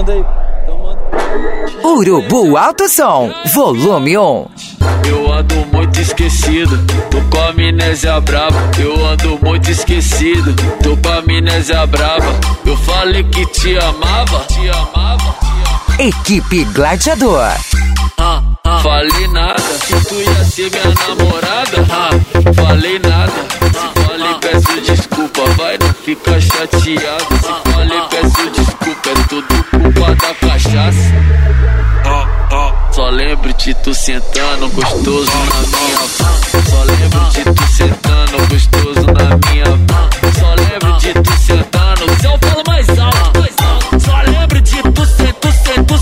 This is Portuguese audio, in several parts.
manda aí. Urubu Alto Som, volume 1. Eu ando muito esquecido, tô com a amnésia brava. Eu ando muito esquecido, tô com a amnésia brava. Eu falei que te amava, te amava. Equipe Gladiador. Falei nada, que tu ia ser minha namorada. Falei nada, se falei peço desculpa. Vai, não fica chateado. Se falei peço desculpa, é tudo culpa da cachaça. Só lembro de tu sentando gostoso na minha mão. Só lembro de tu sentando gostoso na minha mão. Só lembro de tu sentando, o céu fala mais alto, mais alto. Só lembro de tu sentando.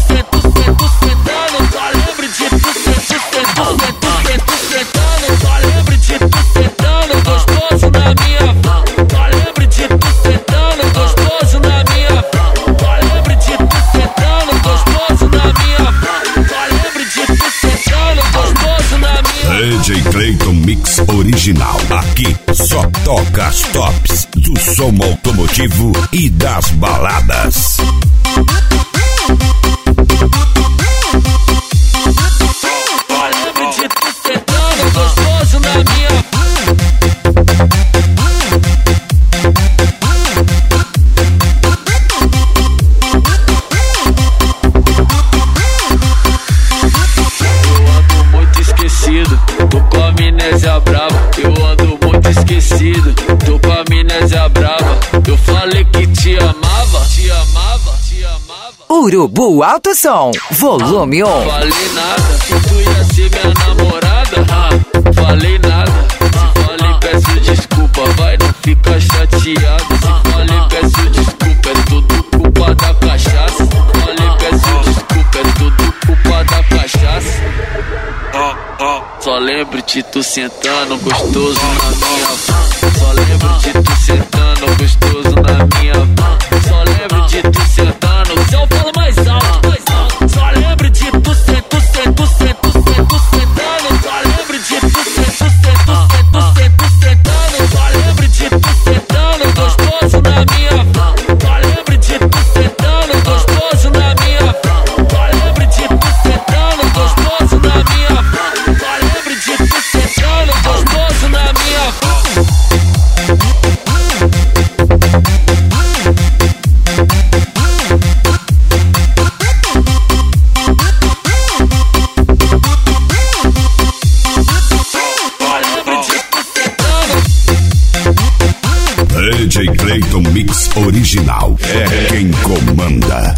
Só lembro de tu sentando. Só lembro de tu sentando gostoso na minha mão. Só lembro de tu sentando gostoso na minha mão. Só lembro de tu sentando gostoso na minha mão. Só lembro de tu sentando gostoso na minha mão. DJ Clayton Mix Original. Aqui só toca as tops do som automotivo e das baladas. Gostoso na minha. Eu ando muito esquecido, tô com a amnésia brava. Eu ando muito esquecido, tô com a amnésia brava. Eu falei que te amava, te amava, te amava. Urubu Alto Som, volume 1. Falei nada, que tu ia ser minha namorada. Falei nada, se falei peço desculpa. Vai, não fica chateado. Se falei peço desculpa, é tudo culpa da cachaça. Falei peço desculpa, é tudo culpa da cachaça. Só lembro de tu sentando gostoso na minha mão. Só lembro de tu sentando gostoso na minha mão. Só lembro de tu sentando, o céu fala mais alto, mais alto. Só lembro de tu sentando. Só lembro de tu sentando. Só lembro de tu sentando gostoso na minha mão. Só lembro de tu sentando gostoso na minha mão. Só lembro de tu sentando gostoso na minha mão. Só lembro de tu sentando gostoso na minha mão. DJ Clayton Mix Original é quem comanda.